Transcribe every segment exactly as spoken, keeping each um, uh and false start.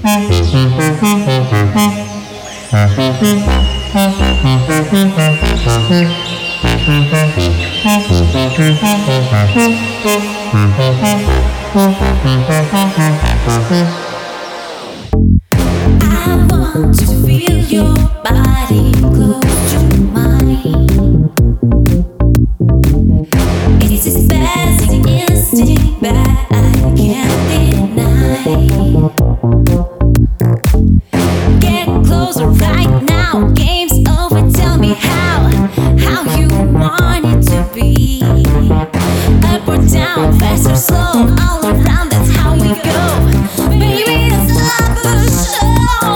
I want to feel your body close to mine. It's this basic instinct that I can't deny. Get closer right now, game's over, tell me how, how you want it to be. Up or down, fast or slow, all around, that's how we go. Baby, let's start the show.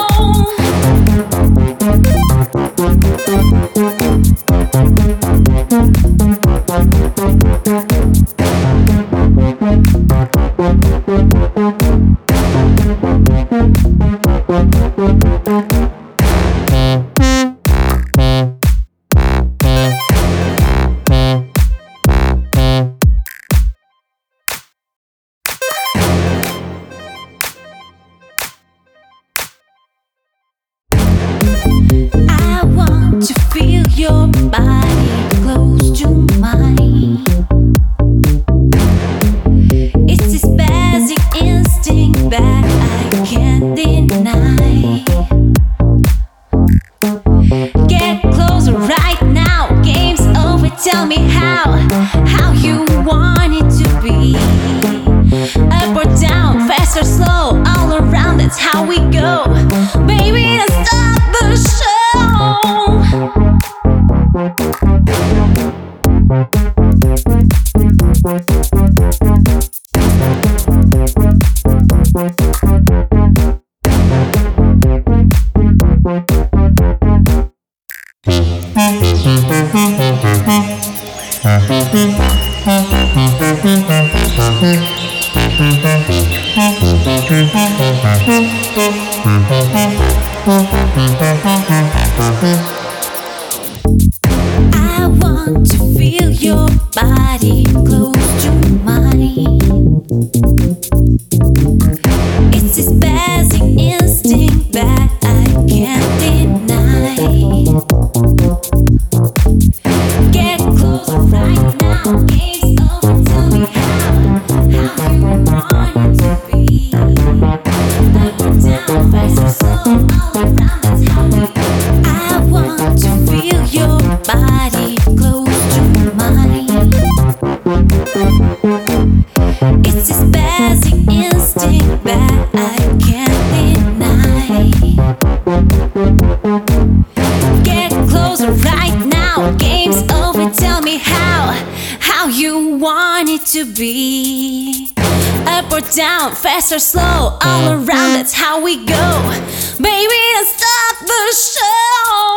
I want to feel your body close to mine. It's this basic instinct that I can't deny. Get closer right now, game's over, tell me how, how you want it to be. Up or down, fast or slow, all around, that's how we go. Baby, let's start the show. I want to feel your body close to mine. It's this basic instinct that I can't deny. Get closer right now, game's over, tell me how, how you want it to be. Up or down, fast or slow, all around, that's how we go. I want to feel your body close to mine. It's this basic instinct that I can't deny. Get closer right now, game's over, tell me how, how you want it to be. Up or down, fast or slow, all around, that's how we go. Baby, let's start the show.